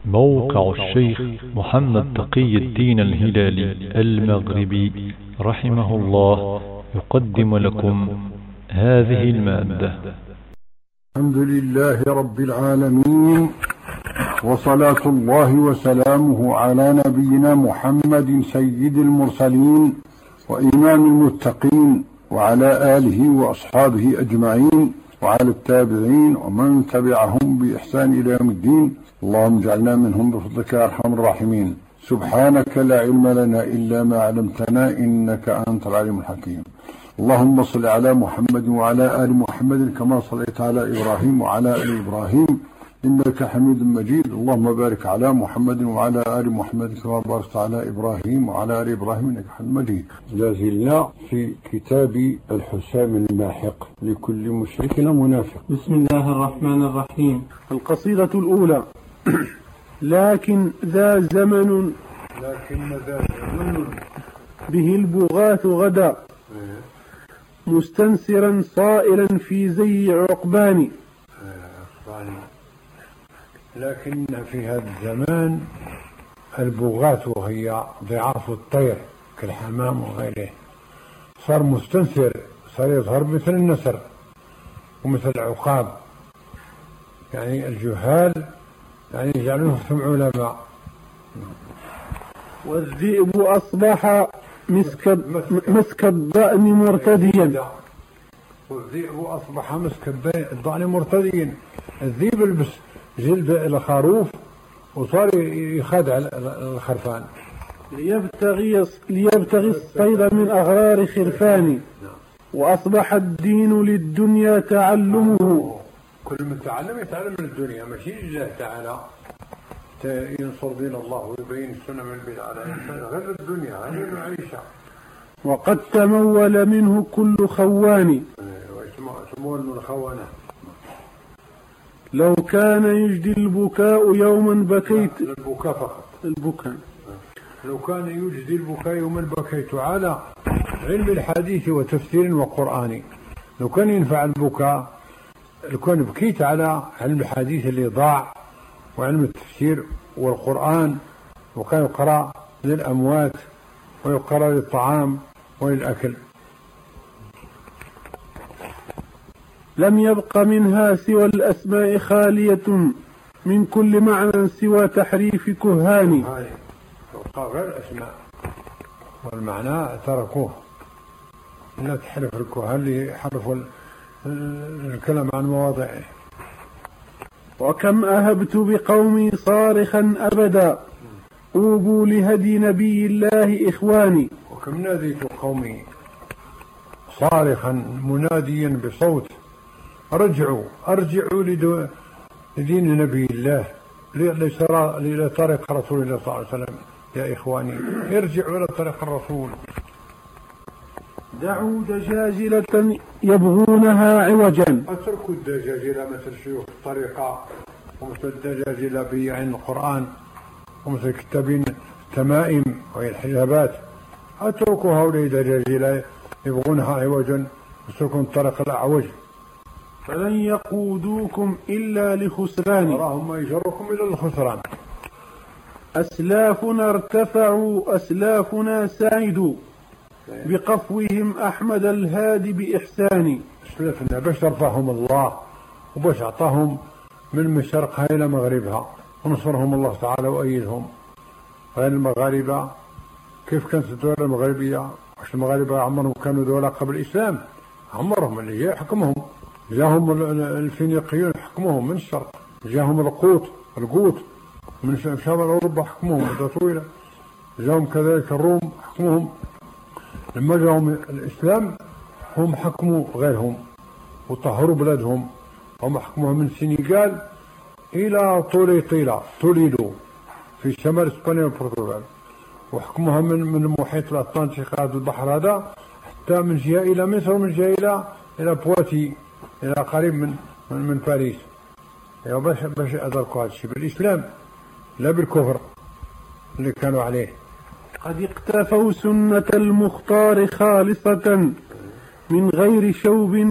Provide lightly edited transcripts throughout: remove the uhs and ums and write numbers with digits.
موقع الشيخ محمد تقي الدين الهلالي المغربي رحمه الله يقدم لكم هذه المادة. الحمد لله رب العالمين، وصلاة الله وسلامه على نبينا محمد سيد المرسلين وإمام المتقين، وعلى آله وأصحابه أجمعين، وعلى التابعين ومن تبعهم بإحسان إلى يوم الدين. اللهم اجعلنا منهم بفضلك يا أرحم الراحمين. سبحانك لا علم لنا إلا ما علمتنا إنك أنت العليم الحكيم. اللهم صل على محمد وعلى آل محمد كما صليت على إبراهيم وعلى آل إبراهيم إنك حميد مجيد. اللهم بارك على محمد وعلى آل محمد كما باركت على إبراهيم وعلى آل إبراهيم إنك حميد مجيد. لا زلنا في كتاب الحسام الماحق لكل مشرك ومنافق. بسم الله الرحمن الرحيم. القصيدة الأولى. لكن ذا زمن به البغاة غدا مستنسرا صائلا في زي عقبان. لكن في هذا الزمان البغاة وهي ضعاف الطير كالحمام وغيره صار مستنسر، صار يظهر مثل النسر ومثل العقاب، يعني الجهال يعني يجعلون نفسهم علماء. والذئب أصبح مسك الضأن مرتديا. والذئب أصبح مسك الضأن مرتديا. الذئب يلبس جلد الخروف وصار يخادع الخرفان ليبتغي الصيد من أغرار خرفان. وأصبح الدين للدنيا تعلمه. كل من تعلم يتعلم من الدنيا، ماشي لله تعالى ينصر دين الله ويبين السنة من البدع على الإنسان، غير الدنيا هذه المعيشة. وقد تمول منه كل خوان. تمول من الخوانة. لو كان يجدي البكاء يوما بكيت. البكاء فقط. البكاء. لو كان يجدي البكاء يوما بكيت على علم الحديث وتفسير وقرآن. لو كان ينفع البكاء، لو كان بكيت على علم الحديث اللي ضاع وعلم التفسير والقرآن، وكان يقرأ للأموات ويقرأ للطعام وللأكل. لم يبق منها سوى الأسماء خالية من كل معنى سوى تحريف كهان. غير الأسماء والمعنى تركوه، لا تحرف الكهان اللي يحرفوا الكلام عن مواضعه. وكم أهبت بقومي صارخا أبدا أوبوا لهدي نبي الله إخواني. وكم ناديت قومي صارخا مناديا بصوت أرجعوا لدين نبي الله، لطريق رسول الله صلى الله عليه وسلم. يا إخواني ارجعوا إلى طريق الرسول. دعوا دجاجلة يبغونها عوجا. اتركوا الدجاجلة مثل شيوخ الطريقة ومثل الدجاجلة بيعين القرآن ومثل كتابين التمائم وهي الحجابات. اتركوا هؤلاء الدجاجلة يبغونها عوجا يسلكون طريق الأعوج. فلن يقودوكم إلا لخسران. وراهم يجركم إلى الخسران. أسلافنا ارتفعوا أسلافنا سعدوا بقفوهم أحمد الهادي بإحسان. أسلافنا باش رفعهم الله وباش أعطاهم من مشرقها إلى مغربها ونصرهم الله تعالى وأيدهم. غير المغاربة كيف كانت الدولة المغربية؟ واش المغاربة عمرهم كانوا دولة قبل الإسلام؟ عمرهم اللي جاء حكمهم، جاهم الفينيقيون حكمهم من الشرق، جاهم القوط من شمال أوروبا حكمهم مدة طويلة، جاهم كذلك الروم حكمهم. لما جاهم الإسلام هم حكموا غيرهم وطهروا بلادهم. هم حكموها من السنغال إلى توليدو في شمال إسبانيا والبرتغال، وحكموها من المحيط الأطلنطي هذا البحر هذا حتى من جهة إلى مصر ومن جهة إلى بواتي إلى قريب من باريس. يعني باش أدركوا هذا الشيء بالإسلام لا بالكفر اللي كانوا عليه. قد اقتفوا سنة المختار خالصة من غير شوب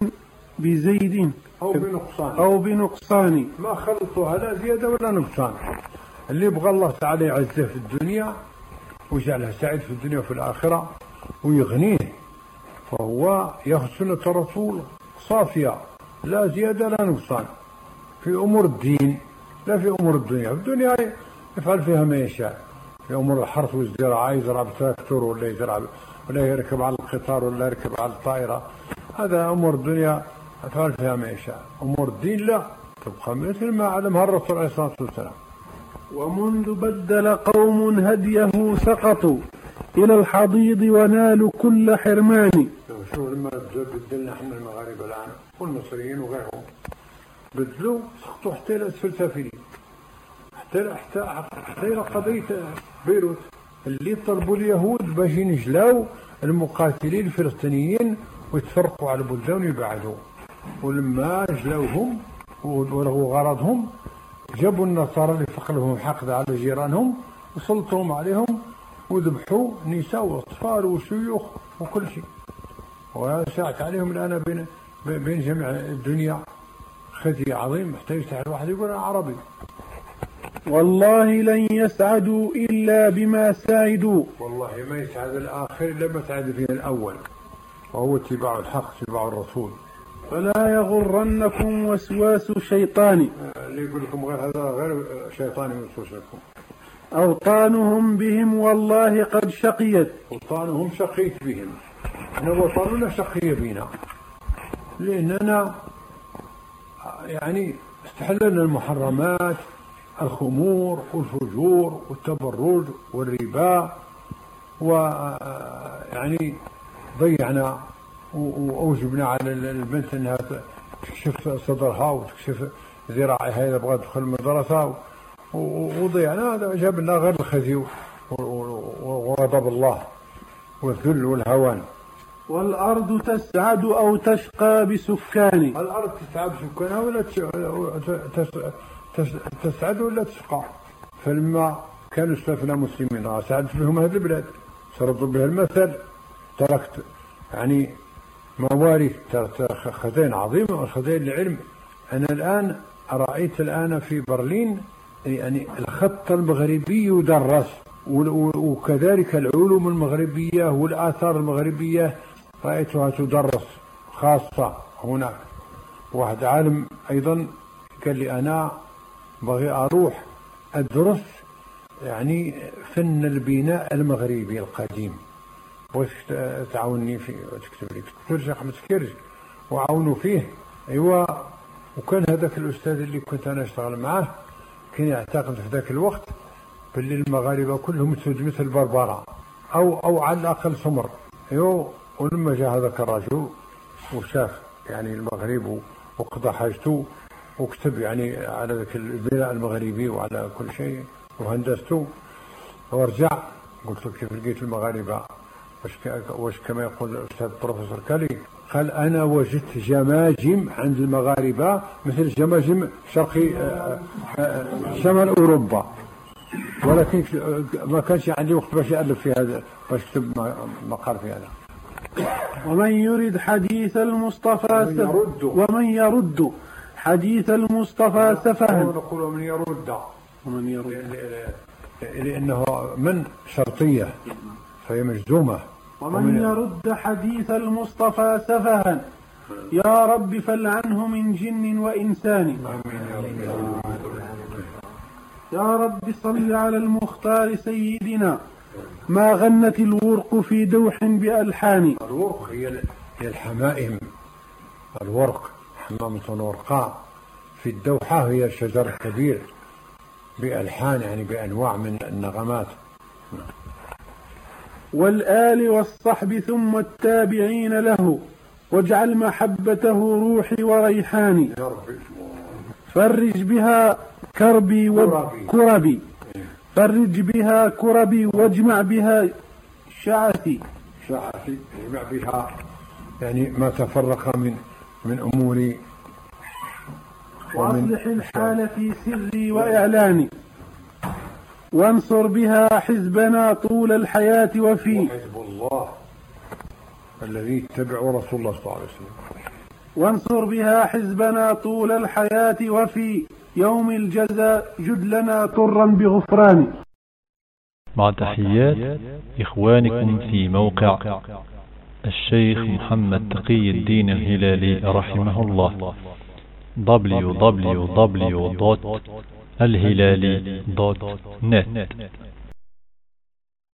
بزيد أو بنقصان ما خلطوها لا زيادة ولا نقصان. اللي يبغى الله تعالى يعزه في الدنيا ويجعله سعيد في الدنيا وفي الآخرة ويغنيه، فهو يأخذ سنة الرسول صافية لا زيادة لا نقصان في أمور الدين لا في أمور الدنيا. في الدنيا يفعل فيها ما يشاء، في أمور الحرث والزراعة يزرع بتراكتور ولا يزرع ولا يركب على القطار ولا يركب على الطائرة، هذا أمور الدنيا يفعل فيها ما يشاء. أمور الدين لا، تبقى مثل ما علمها الرسول عليه الصلاة والسلام. ومنذ بدل قوم هديه سقطوا إلى الحضيض ونالوا كل حرمان. شوف لما بدلنا احنا المغاربة الآن والمصريين وغيرهم بدلوا سقطوا حتى إلى أسفل سافلين، حتى إلى قضية بيروت اللي طلبوا اليهود باش ينجلاو المقاتلين الفلسطينيين ويتفرقوا على البلدان ويبعدوا، ولما جلاوهم ولغوا غرضهم جابوا النصارى اللي فقلهم حقد على جيرانهم وسلطوهم عليهم وذبحوا نساء واطفال وشيوخ وكل شيء، وساعت عليهم الآن بين جميع الدنيا خزي عظيم حتى يستحيل واحد يقول أنا عربي. والله لن يسعدوا إلا بما سعدوا. والله ما يسعد الآخر إلا ما سعد فيه الأول، وهو اتباع الحق اتباع الرسول. فلا يغرنكم وسواس الشيطان. اللي يقول لكم غير هذا غير شيطاني يوسوس لكم. أوطانهم بهم والله قد شقيت. أوطانهم شقيت بهم، احنا وطننا شقية بنا لأننا يعني استحللنا المحرمات، الخمور والفجور والتبرج والربا، ويعني ضيعنا وأوجبنا على البنت أنها تكشف صدرها وتكشف ذراعها إذا بغت تدخل المدرسة، وضيعنا. هذا جاب لنا غير الخزي وغضب الله والذل والهوان. والأرض تسعد أو تشقى بسكان. الأرض تسعد بسكانها ولا تسعد ولا تشقى. فلما كانوا سلفنا مسلمين سعدت بهم هذه البلاد، سردوا بها المثل، تركت يعني موارث، تركت خزائن عظيمة وخزائن العلم. أنا الآن رأيت الآن في برلين يعني الخط المغربي يدرس، وكذلك العلوم المغربية والآثار المغربية رأيتها تدرس خاصة هناك. واحد عالم أيضا قال لي أنا بغي أروح أدرس يعني فن البناء المغربي القديم، واش تعاونني فيه وتكتب لي؟ قلت له أحمد كرج وعاونوا فيه. أيوة. وكان هذاك الأستاذ اللي كنت أنا أشتغل معاه كان يعتقد في ذاك الوقت باللي المغاربة كلهم مثل بربرة أو على الأقل سمر. أيوة. ولما جاء هذاك الرجل وشاف يعني المغرب وقضى حاجته وكتب يعني على ذاك البناء المغربي وعلى كل شيء وهندسته، ورجع قلت له كيف لقيت المغاربة؟ واش كما يقول الأستاذ بروفيسور كالي، قال أنا وجدت جماجم عند المغاربة مثل جماجم شرقي شمال أوروبا، ولكن ما كانش عندي وقت باش ألف في هذا، باش أكتب مقال في هذا. ومن يرد حديث المصطفى ومن يرد حديث المصطفى سفها. نقول ومن يرد لأنه من شرطية فهي مجزومة. ومن يرد حديث المصطفى سفها يا رب فلعنه من جن وإنسان. يا رب صل على المختار سيدنا ما غنت الورق في دوح بألحان. الورق هي الحمائم، الورق حمامة ورقاء، في الدوحة هي الشجر الكبير بألحان يعني بأنواع من النغمات. والآل والصحب ثم التابعين له واجعل محبته روحي وريحاني. فرج بها كربي وكربي، فرج بها كربي واجمع بها شعثي. اجمع بها يعني ما تفرق من أموري، وأصلح الحال في سري وإعلاني، وانصر بها حزبنا طول الحياة وفي حزب الله الذي يتبع رسول الله صلى الله عليه وسلم. وانصر بها حزبنا طول الحياة، وفي يوم الجزاء جد لنا طرا بغفران. مع تحيات إخوانكم في موقع الشيخ محمد تقي الدين الهلالي رحمه الله www.الهلالي.net